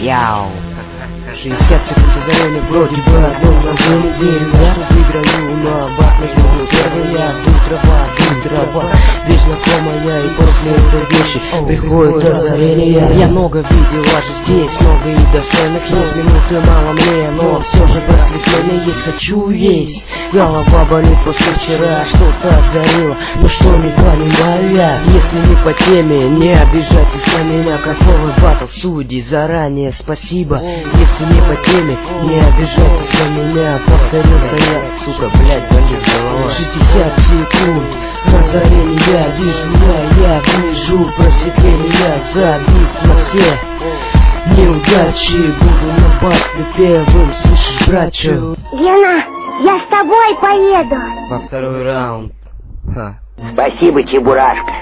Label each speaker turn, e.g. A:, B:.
A: Яу. 60 секунд озарения, вроде бы одном ножом уверен. Я тут выиграю, но бат не буду первый. Я дум трава, вещь знакомая. И после этой вещи приходит озарение. Я много видел, а же здесь много и достойных есть. Минуты мало мне, но все же просветление есть. Хочу есть. Голова болит после вчера, что-то озарило, но что не понимаю я. Если не по теме, не обижайтесь на меня. Кайфовый батл, судьи, заранее спасибо. Если не по теме, не обижайтесь на меня. Повторился я, сука, блядь, болит голова. 60 секунд озарения, вижу я вижу просветление. Забив на все неудачи, буду на батле первым, слышишь, братчу?
B: Гена, я с тобой поеду.
A: Во второй раунд.
C: Спасибо, Чебурашка.